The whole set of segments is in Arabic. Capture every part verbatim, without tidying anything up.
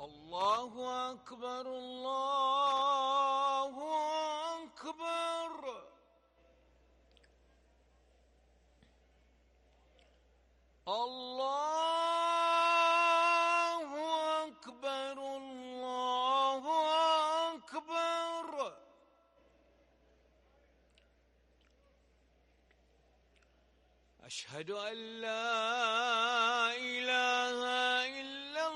الله أكبر الله أكبر الله أكبر الله أكبر أشهد أن لا إله إلا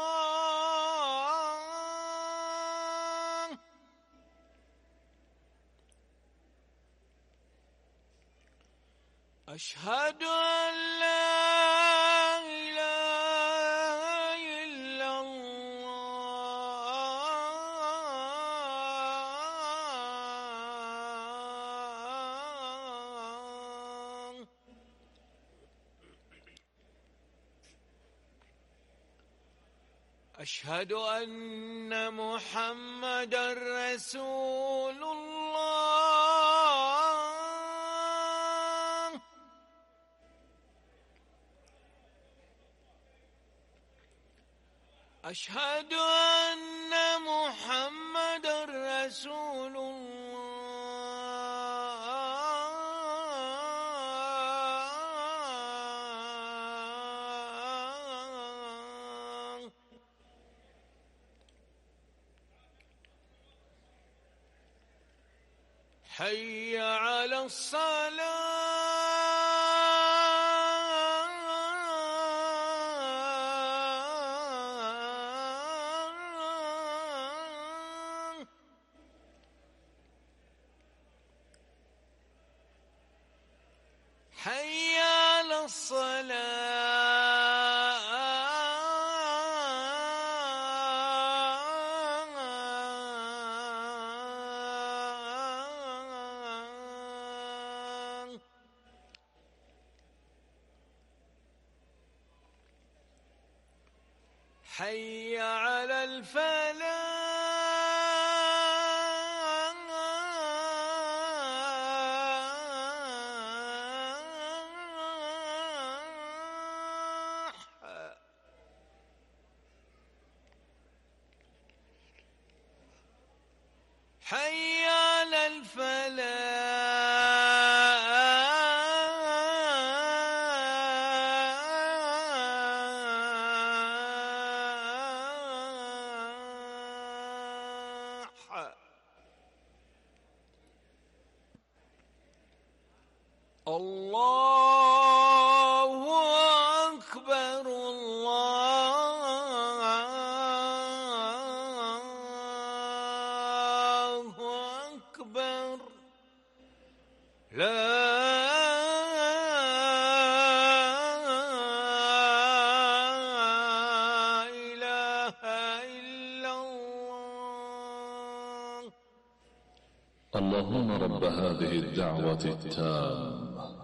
الله أشهد أن لا إله إلا الله أشهد أن محمدًا رسول الله أشهد أن محمدًا رسول الله حي على الصلاة حي على الصلاة حي على الفلاح حي على الفلاح الله أكبر الله أكبر لا إله إلا الله. اللهم رب هذه الدعوة التامة